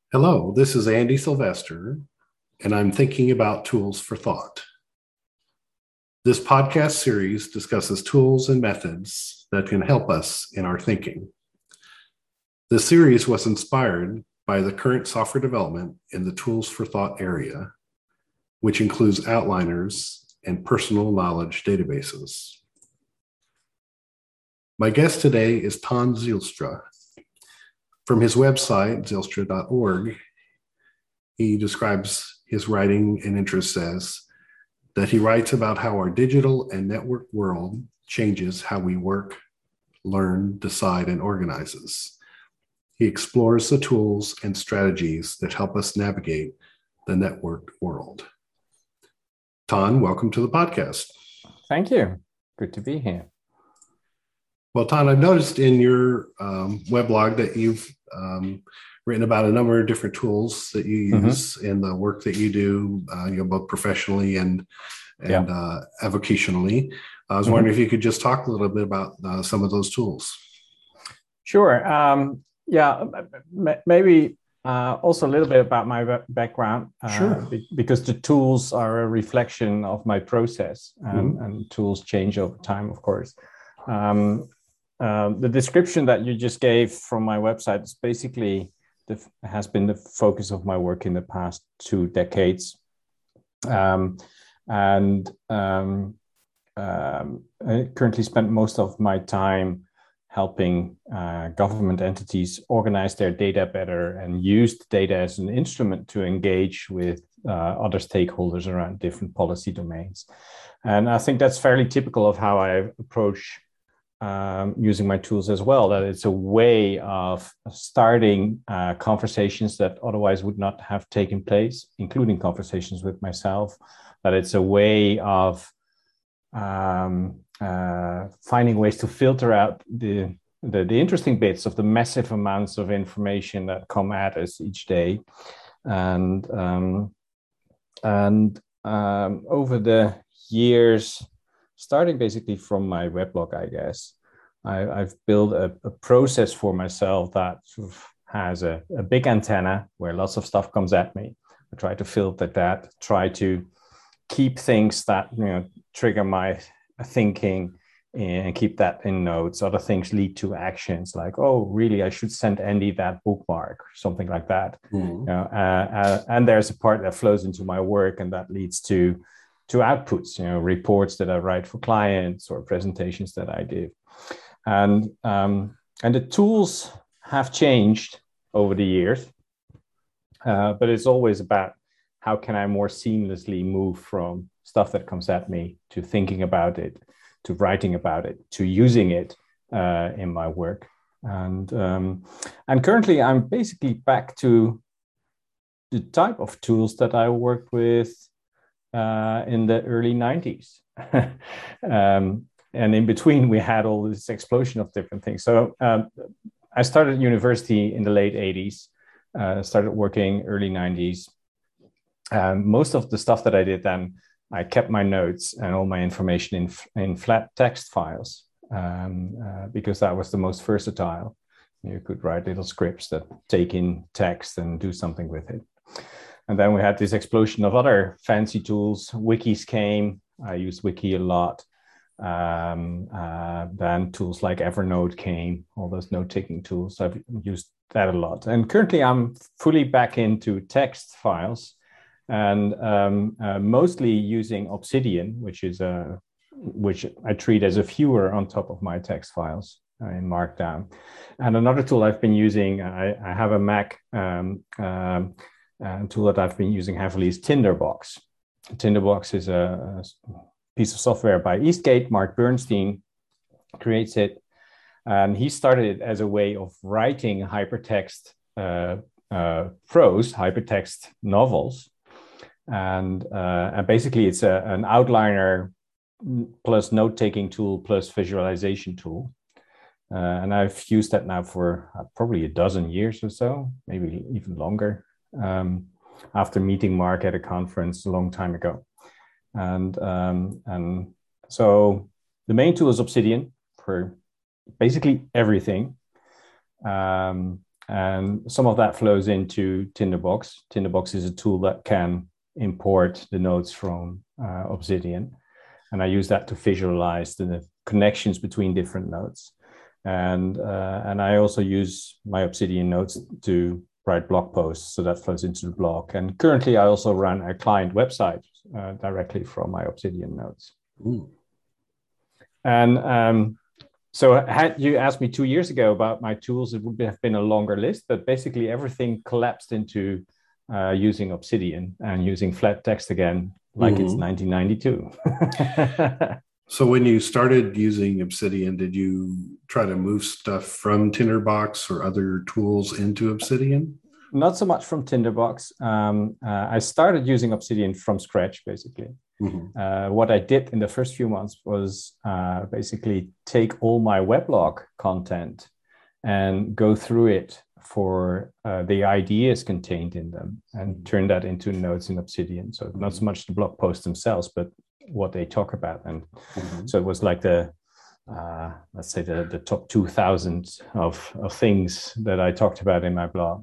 Hello, this is Andy Sylvester, and I'm thinking about tools for thought. This podcast series discusses tools and methods that can help us in our thinking. The series was inspired by the current software development in the tools for thought area, which includes outliners and personal knowledge databases. My guest today is Ton Zijlstra. From his website, zijlstra.org, he describes his writing and interests as that he writes about how our digital and network world changes how we work, learn, decide, and organizes. He explores the tools and strategies that help us navigate the networked world. Ton, welcome to the podcast. Thank you. Good to be here. Well, Ton, I've noticed in your weblog that you've written about a number of different tools that you use in the work that you do, both professionally and avocationally. I was wondering if you could just talk a little bit about some of those tools. Sure. Maybe also a little bit about my background. Sure. Because the tools are a reflection of my process, and tools change over time, of course. The description that you just gave from my website is basically has been the focus of my work in the past 2 decades. I currently spend most of my time helping government entities organize their data better and use the data as an instrument to engage with other stakeholders around different policy domains. And I think that's fairly typical of how I approach using my tools as well, that it's a way of starting conversations that otherwise would not have taken place, including conversations with myself, that it's a way of finding ways to filter out the interesting bits of the massive amounts of information that come at us each day. And over the years, starting basically from my weblog, I guess, I've built a process for myself that sort of has a big antenna where lots of stuff comes at me. I try to filter that, try to keep things that trigger my thinking and keep that in notes. Other things lead to actions like, oh, really, I should send Andy that bookmark, something like that. And there's a part that flows into my work, and that leads to outputs, reports that I write for clients or presentations that I give. And the tools have changed over the years, but it's always about how can I more seamlessly move from stuff that comes at me to thinking about it, to writing about it, to using it in my work. And currently I'm basically back to the type of tools that I worked with in the early 90s. And in between, we had all this explosion of different things. So I started university in the late 80s, started working early 90s. Most of the stuff that I did then, I kept my notes and all my information in flat text files, because that was the most versatile. You could write little scripts that take in text and do something with it. And then we had this explosion of other fancy tools. Wikis came. I used Wiki a lot. Then tools like Evernote came, all those note-taking tools. So I've used that a lot. And currently I'm fully back into text files, and mostly using Obsidian, which I treat as a viewer on top of my text files in Markdown. And another tool I've been using, I have a Mac tool that I've been using heavily is Tinderbox. Tinderbox is a piece of software by Eastgate. Mark Bernstein creates it. And he started it as a way of writing hypertext prose, hypertext novels. And basically it's an outliner plus note-taking tool plus visualization tool. And I've used that now for probably a dozen years or so, maybe even longer, after meeting Mark at a conference a long time ago. And so the main tool is Obsidian for basically everything. And some of that flows into Tinderbox. Tinderbox is a tool that can import the notes from Obsidian. And I use that to visualize the connections between different notes. And I also use my Obsidian notes to write blog posts. So that flows into the blog. And currently, I also run a client website directly from my Obsidian notes. Ooh. And so had you asked me 2 years ago about my tools, it would have been a longer list, but basically everything collapsed into using Obsidian and using flat text again, like it's 1992. So when you started using Obsidian, did you try to move stuff from Tinderbox or other tools into Obsidian? Not so much from Tinderbox. I started using Obsidian from scratch, basically. What I did in the first few months was basically take all my weblog content and go through it for the ideas contained in them and turn that into notes in Obsidian. So not so much the blog posts themselves, but what they talk about. And so it was like the let's say the top 2,000 of things that I talked about in my blog.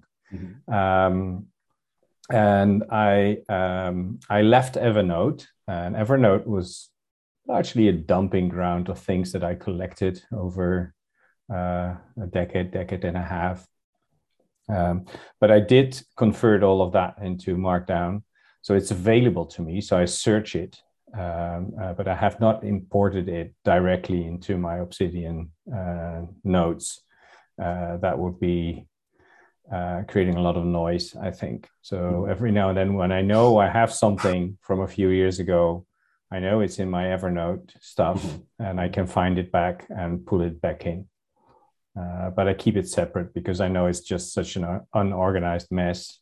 And I left Evernote, and Evernote was largely a dumping ground of things that I collected over a decade and a half. But I did convert all of that into Markdown, so it's available to me. So I search it, but I have not imported it directly into my Obsidian notes. That would be creating a lot of noise, I think. So every now and then when I know I have something from a few years ago, I know it's in my Evernote stuff and I can find it back and pull it back in. But I keep it separate because I know it's just such an unorganized mess.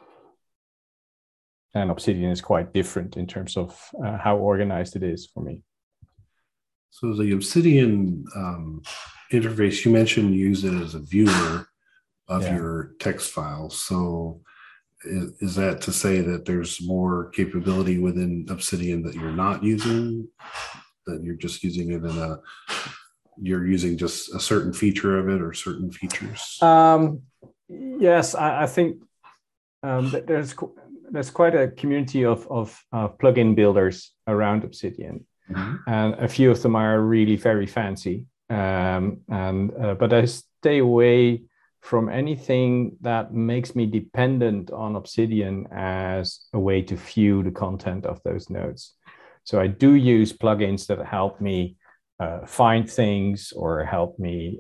And Obsidian is quite different in terms of how organized it is for me. So the Obsidian interface, you mentioned you use it as a viewer of your text files. So is that to say that there's more capability within Obsidian that you're not using, that you're just using it you're using just a certain feature of it or certain features? Yes, I think that there's quite a community of plugin builders around Obsidian. And a few of them are really very fancy. But I stay away from anything that makes me dependent on Obsidian as a way to view the content of those notes. So I do use plugins that help me find things or help me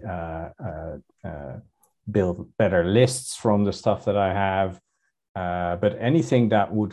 build better lists from the stuff that I have. But anything that would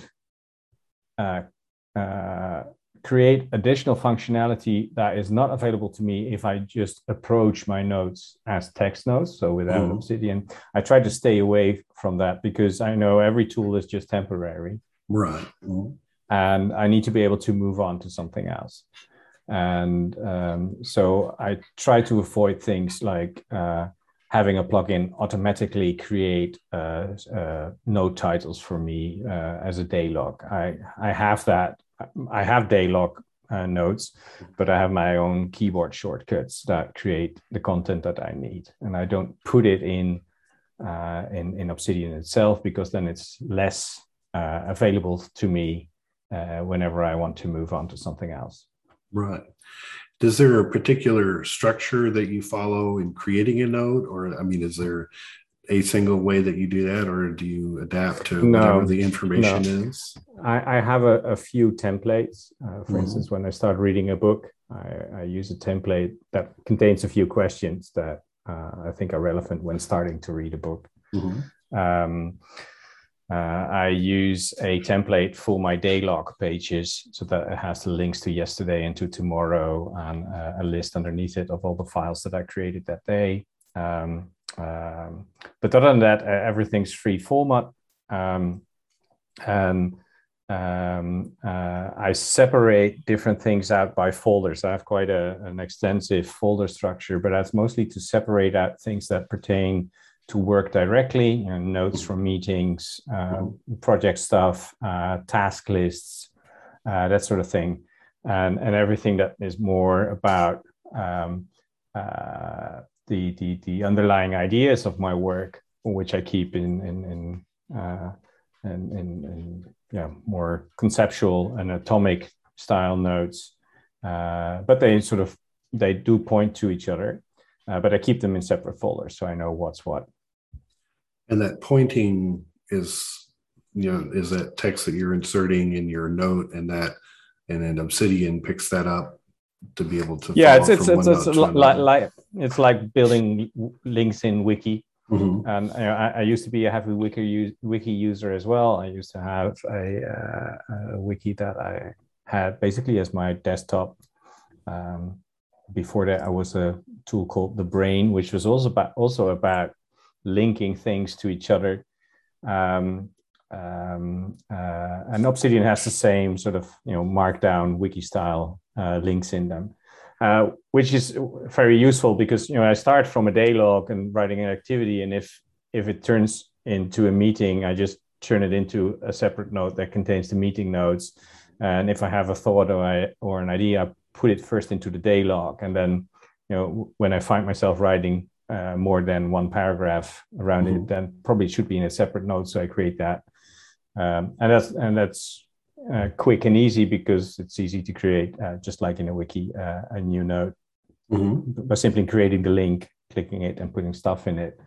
create additional functionality that is not available to me if I just approach my notes as text notes, so without Obsidian, I try to stay away from that because I know every tool is just temporary. Right. And I need to be able to move on to something else. And so I try to avoid things like having a plugin automatically create note titles for me as a daylog. I have that. I have daylog notes, but I have my own keyboard shortcuts that create the content that I need, and I don't put it in Obsidian itself because then it's less available to me whenever I want to move on to something else. Right. Is there a particular structure that you follow in creating a note, or is there a single way that you do that, or do you adapt to whatever the information is? I have a few templates. For instance, when I start reading a book, I use a template that contains a few questions that I think are relevant when starting to read a book. I use a template for my daylog pages so that it has the links to yesterday and to tomorrow and a list underneath it of all the files that I created that day. But other than that, everything's free format. I separate different things out by folders. I have quite an extensive folder structure, but that's mostly to separate out things that pertain to work directly, notes from meetings, project stuff, task lists, that sort of thing. And everything that is more about the underlying ideas of my work, which I keep in more conceptual and atomic style notes. But they do point to each other, but I keep them in separate folders so I know what's what. And that pointing is that text that you're inserting in your note, and then Obsidian picks that up to be able to. Yeah, it's like building links in Wiki. Mm-hmm. And I used to be a heavy Wiki user as well. I used to have a Wiki that I had basically as my desktop. Before that, I was a tool called The Brain, which was also about linking things to each other. And Obsidian has the same sort of markdown wiki style links in them, which is very useful because I start from a daylog and writing an activity, and if it turns into a meeting, I just turn it into a separate note that contains the meeting notes. And if I have a thought or an idea, I put it first into the daylog, and then when I find myself writing more than one paragraph around it, then probably it should be in a separate note. So I create that, and that's quick and easy because it's easy to create, just like in a wiki, a new note by simply creating the link, clicking it, and putting stuff in it.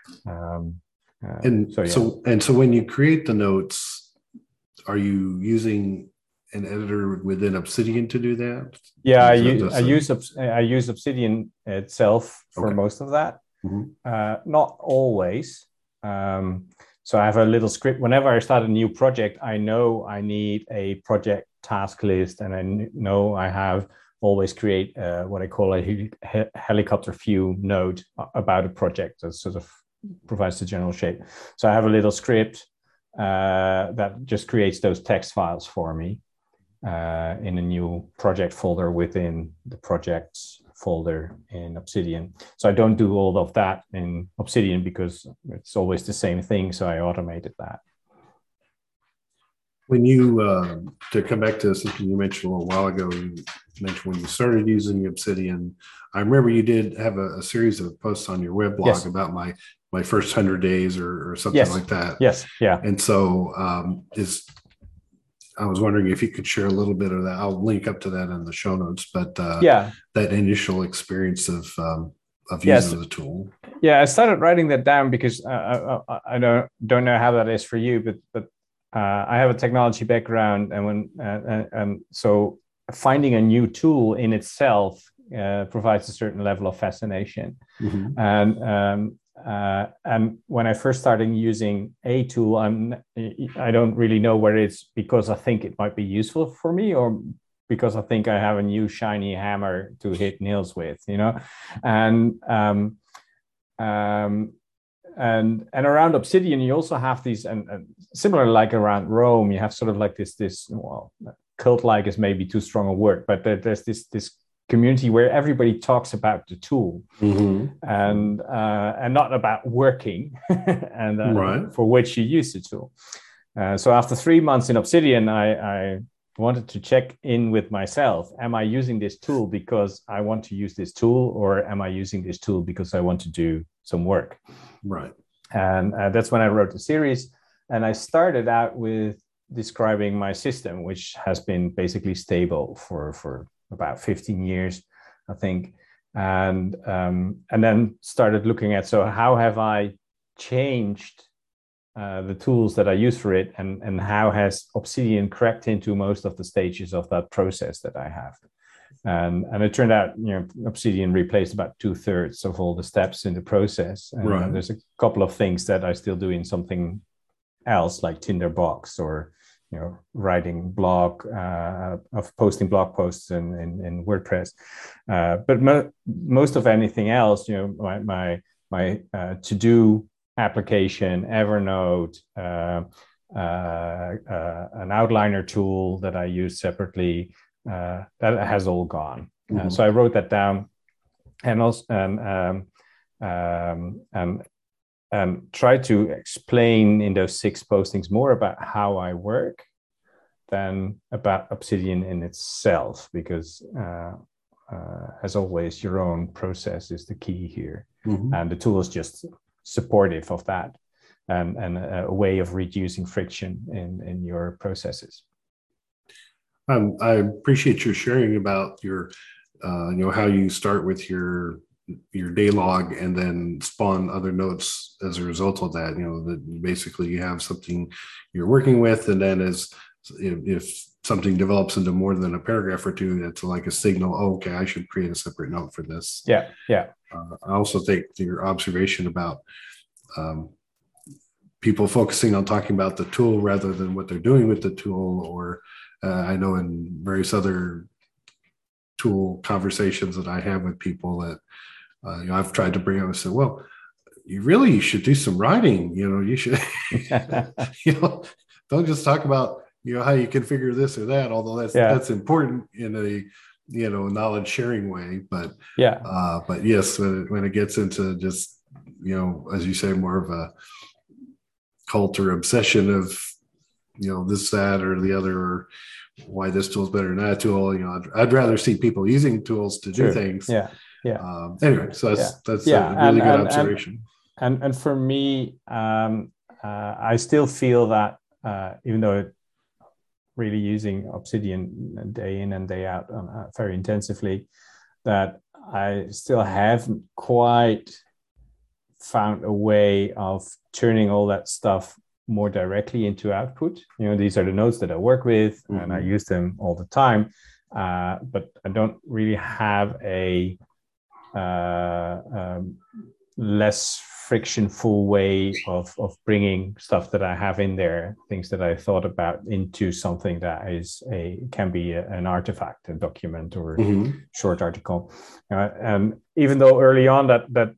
So when you create the notes, are you using an editor within Obsidian to do that? Yeah, I use Obsidian itself for most of that. Not always. So I have a little script. Whenever I start a new project, I know I need a project task list, and I know I have always create what I call a helicopter view note about a project that sort of provides the general shape. So I have a little script that just creates those text files for me in a new project folder within the projects folder in Obsidian. So I don't do all of that in Obsidian because it's always the same thing. So I automated that. When you, to come back to something you mentioned a little while ago, you mentioned when you started using Obsidian, I remember you did have a series of posts on your web blog about my first 100 days or something like that. Yes. Yeah. And so I was wondering if you could share a little bit of that. I'll link up to that in the show notes, but that initial experience of using the tool. Yeah, I started writing that down because I don't know how that is for you, but I have a technology background, and so finding a new tool in itself provides a certain level of fascination. And when I first started using a tool, I don't really know whether it's because I think it might be useful for me or because I think I have a new shiny hammer to hit nails with, and around Obsidian, you also have these, and similar like around Rome, you have sort of like this cult-like is maybe too strong a word, but there's this community where everybody talks about the tool and not about working and for which you use the tool. So after 3 months in Obsidian, I wanted to check in with myself. Am I using this tool because I want to use this tool, or am I using this tool because I want to do some work? Right. And that's when I wrote the series. And I started out with describing my system, which has been basically stable for about 15 years, I think. And then started looking at, so how have I changed the tools that I use for it, and how has Obsidian crept into most of the stages of that process that I have. And it turned out, Obsidian replaced about 2/3 of all the steps in the process. And there's a couple of things that I still do in something else, like Tinderbox or writing blog of posting blog posts in WordPress. But most of anything else, my to-do application, Evernote, an outliner tool that I use separately, that has all gone. So I wrote that down, and also and try to explain in those 6 postings more about how I work than about Obsidian in itself, because as always, your own process is the key here, and the tool is just supportive of that, and a way of reducing friction in your processes. I appreciate your sharing about your, how you start with your day log and then spawn other notes as a result of that. That basically you have something you're working with, and then if something develops into more than a paragraph or two, it's like a signal. Oh, okay, I should create a separate note for this. Yeah. I also think your observation about people focusing on talking about the tool rather than what they're doing with the tool, or I know in various other tool conversations that I have with people that I've tried to bring up and say, well, you should do some writing. You should, don't just talk about how you configure this or that. Although that's important in a knowledge sharing way. But but yes, when it gets into just as you say, more of a cult or obsession of this, that, or the other, or why this tool is better than that tool. I'd rather see people using tools to do things. Anyway, so that's a really good observation. And for me, I still feel that even though really using Obsidian day in and day out very intensively, that I still haven't quite found a way of turning all that stuff more directly into output. These are the notes that I work with, and I use them all the time. But I don't really have a less frictionful way of bringing stuff that I have in there, things that I thought about, into something that can be an artifact, a document, or a short article. Even though early on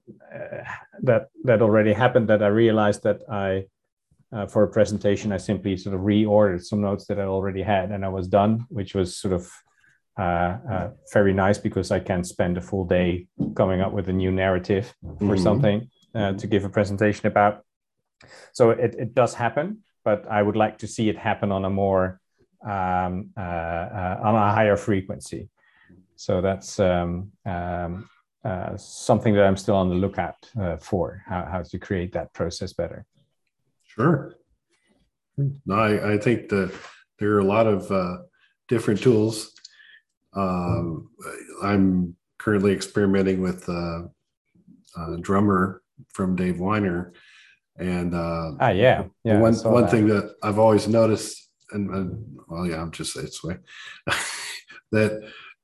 that already happened, that I realized that for a presentation, I simply sort of reordered some notes that I already had, and I was done, which was sort of very nice, because I can spend a full day coming up with a new narrative for something to give a presentation about. So it does happen, but I would like to see it happen on a more on a higher frequency. So that's something that I'm still on the lookout for, how to create that process better. Sure. No, I think that there are a lot of different tools. I'm currently experimenting with Drummer from Dave Weiner, and one thing that I've always noticed, I'll just say it this way, that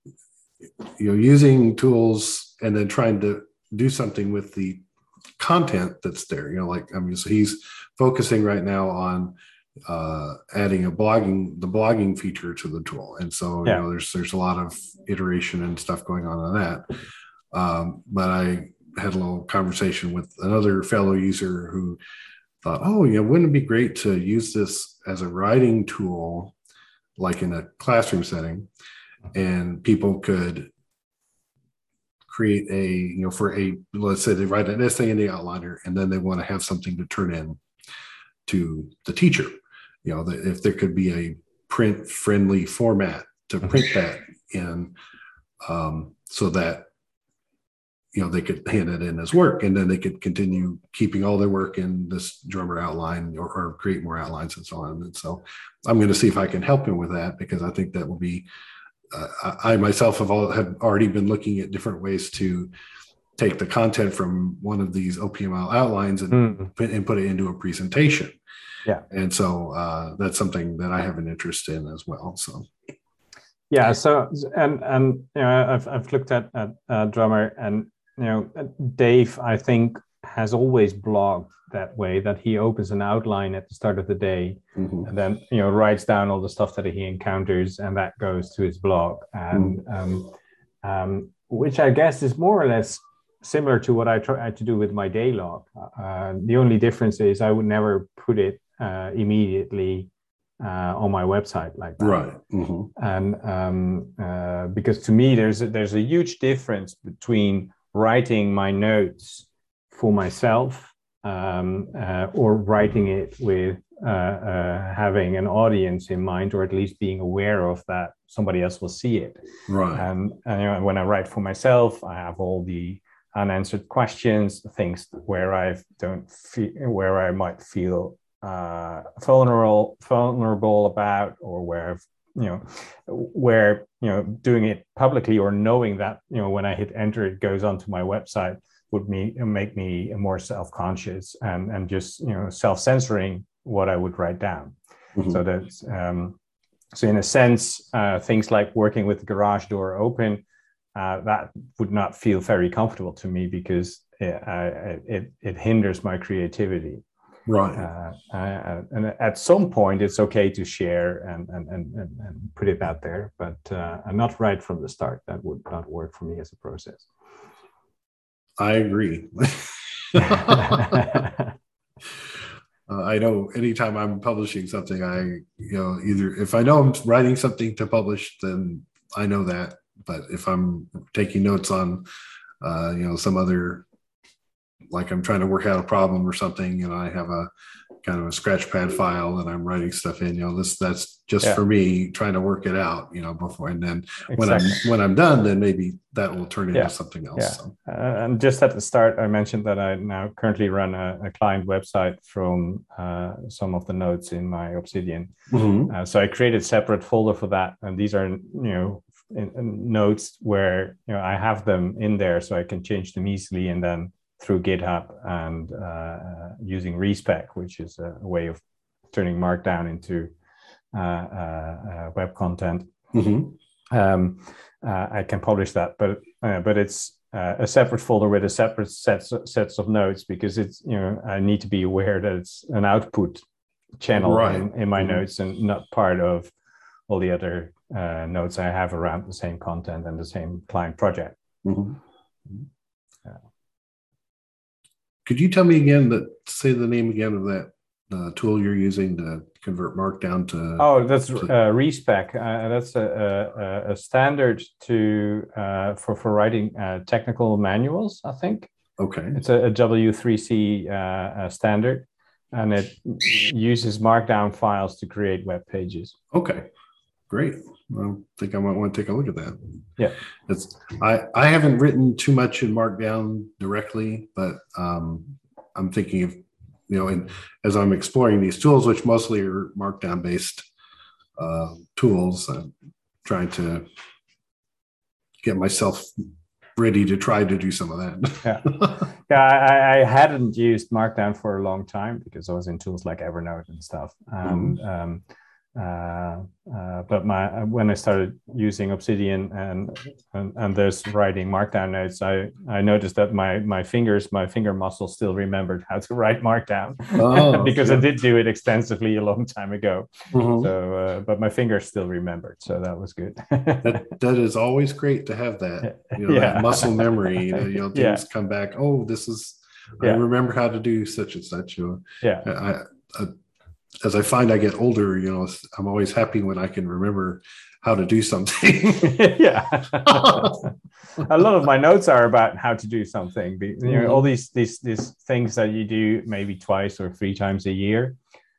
using tools and then trying to do something with the content that's there. So he's focusing right now on adding the blogging feature to the tool, and so there's a lot of iteration and stuff going on that. But I had a little conversation with another fellow user who thought, wouldn't it be great to use this as a writing tool, like in a classroom setting, and people could create let's say they write an essay in the outliner, and then they want to have something to turn in to the teacher. If there could be a print friendly format to print that in, so that they could hand it in as work, and then they could continue keeping all their work in this Drummer outline, or create more outlines and so on. And so I'm going to see if I can help him with that, because I think that will be, I myself have already been looking at different ways to take the content from one of these OPML outlines and put it into a presentation. Yeah. And so that's something that I have an interest in as well. So. Yeah. So, and I've looked at Drummer, and Dave, I think, has always blogged that way, that he opens an outline at the start of the day, and then writes down all the stuff that he encounters, and that goes to his blog, and which I guess is more or less similar to what I try to do with my day log. The only difference is I would never put it immediately on my website like that. Right. And because to me, there's a huge difference between writing my notes for myself or writing it with having an audience in mind, or at least being aware of that somebody else will see it. Right. And when I write for myself, I have all the unanswered questions, things where I might feel vulnerable about, or where doing it publicly or knowing that when I hit enter it goes onto my website would make me more self-conscious and just self-censoring what I would write down. Mm-hmm. So that's so in a sense, things like working with the garage door open, that would not feel very comfortable to me, because it hinders my creativity. Right. And at some point, it's okay to share and put it out there, but not right from the start. That would not work for me as a process. I agree. I know anytime I'm publishing something, either if I know I'm writing something to publish, then I know that. But if I'm taking notes on, some other, like I'm trying to work out a problem or something, I have a kind of a scratch pad file and I'm writing stuff in, that's just for me trying to work it out, before. And then when I'm done, then maybe that will turn into something else. Yeah. So. And just at the start, I mentioned that I now currently run a client website from some of the notes in my Obsidian. Mm-hmm. So I created a separate folder for that. And these are, in notes where, I have them in there so I can change them easily, and then through GitHub and using Respec, which is a way of turning Markdown into web content. Mm-hmm. I can publish that, but it's a separate folder with a separate sets of notes, because it's I need to be aware that it's an output channel in my notes, and not part of all the other notes I have around the same content and the same client project. Mm-hmm. Could you tell me again say the name again of that tool you're using to convert Markdown to? Oh, that's Respec. That's a standard for writing technical manuals, I think. Okay. It's a W3C standard, and it uses Markdown files to create web pages. Okay, great. I think I might want to take a look at that. Yeah, I haven't written too much in Markdown directly, but I'm thinking of, and as I'm exploring these tools, which mostly are Markdown based tools, I'm trying to get myself ready to try to do some of that. I hadn't used Markdown for a long time because I was in tools like Evernote and stuff. And but when I started using Obsidian and there's writing Markdown notes, I noticed that my finger muscle still remembered how to write Markdown because I did do it extensively a long time ago. Mm-hmm. So, but my fingers still remembered, so that was good. that is always great to have that, that muscle memory. Things come back. Oh, this is. I remember how to do such and such. As I find I get older, I'm always happy when I can remember how to do something. Yeah. A lot of my notes are about how to do something. All these things that you do maybe twice or 3 times a year,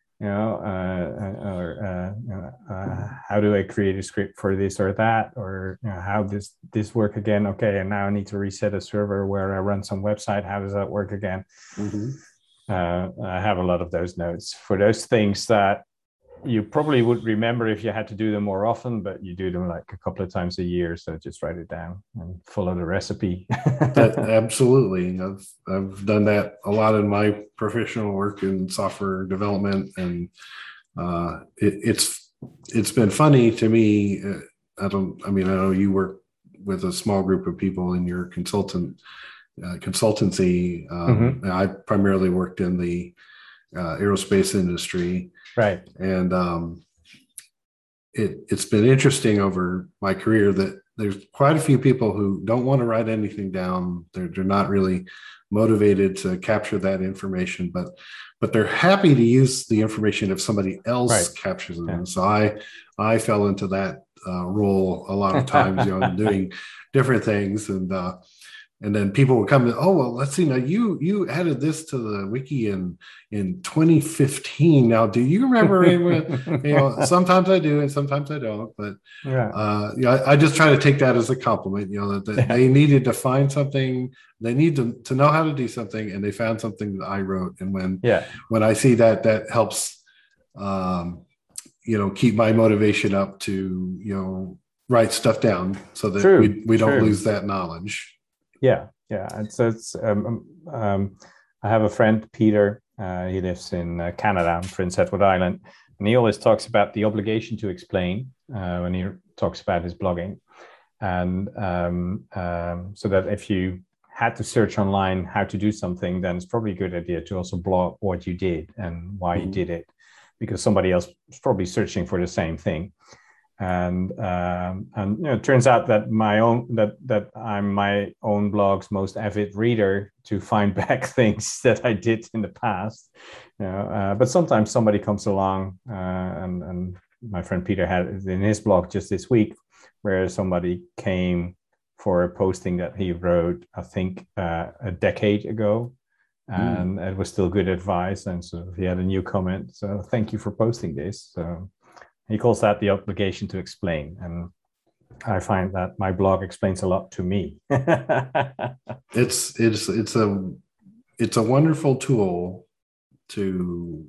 how do I create a script for this or that, or how this work again? Okay, and now I need to reset a server where I run some website. How does that work again? Mm-hmm. I have a lot of those notes for those things that you probably would remember if you had to do them more often, but you do them like a couple of times a year. So just write it down and follow the recipe. Absolutely. I've done that a lot in my professional work in software development, and it's been funny to me. I know you work with a small group of people in your consultancy. Mm-hmm. I primarily worked in the aerospace industry, right? And it's been interesting over my career that there's quite a few people who don't want to write anything down. They're not really motivated to capture that information, but they're happy to use the information if somebody else captures it. Yeah. So I fell into that role a lot of times, doing different things, and And then people would come, oh, well, let's see. Now you added this to the wiki in 2015. Now, do you remember sometimes I do and sometimes I don't, but Yeah. I just try to take that as a compliment, that they needed to find something, they need to know how to do something, and they found something that I wrote. And when I see that, that helps, keep my motivation up to, write stuff down so that we don't lose that knowledge. Yeah. I have a friend, Peter. He lives in Canada, Prince Edward Island, and he always talks about the obligation to explain when he talks about his blogging, and so that if you had to search online how to do something, then it's probably a good idea to also blog what you did and why you did it, because somebody else is probably searching for the same thing. And it turns out that that I'm my own blog's most avid reader to find back things that I did in the past. But sometimes somebody comes along, and my friend Peter had in his blog just this week, where somebody came for a posting that he wrote, I think, a decade ago, and it was still good advice. And so he had a new comment. So thank you for posting this. So he calls that the obligation to explain. And I find that my blog explains a lot to me. It's a wonderful tool to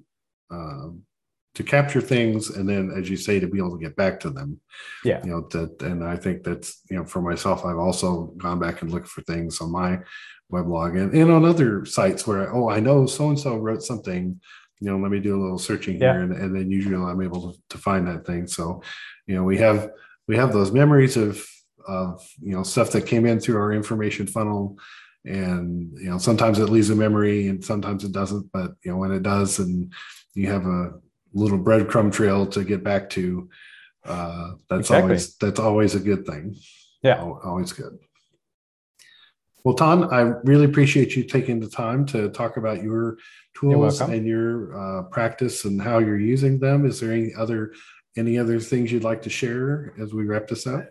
capture things, and then, as you say, to be able to get back to them. Yeah. And I think that's, for myself, I've also gone back and looked for things on my weblog and on other sites where, I know so-and-so wrote something, let me do a little searching here. And then usually I'm able to find that thing. So, we have those memories of stuff that came in through our information funnel. And, sometimes it leaves a memory and sometimes it doesn't, but, when it does, and you have a little breadcrumb trail to get back to, that's always a good thing. Yeah. Always good. Well, Ton, I really appreciate you taking the time to talk about your tools and your practice and how you're using them. Is there any other things you'd like to share as we wrap this up?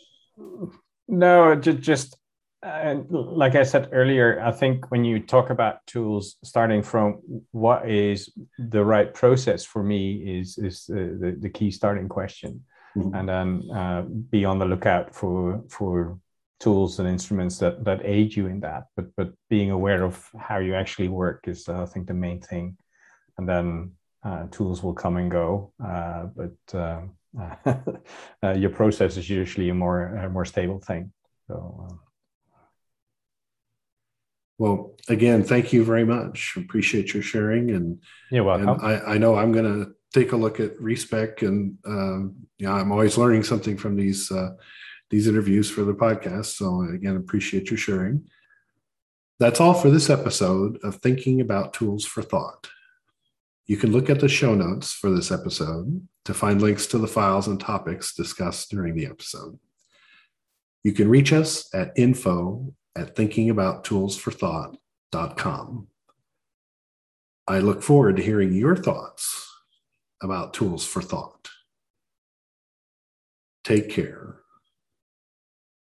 No, just like I said earlier, I think when you talk about tools, starting from what is the right process for me is the key starting question, and then be on the lookout for tools and instruments that aid you in that. But being aware of how you actually work is, I think, the main thing. And then tools will come and go, but your process is usually a more stable thing. So. Well, again, thank you very much. Appreciate your sharing, and you're welcome. And I know I'm going to take a look at Respec, and I'm always learning something from these interviews for the podcast. So again, appreciate your sharing. That's all for this episode of Thinking About Tools for Thought. You can look at the show notes for this episode to find links to the files and topics discussed during the episode. You can reach us at info@thinkingabouttoolsforthought.com. I look forward to hearing your thoughts about tools for thought. Take care.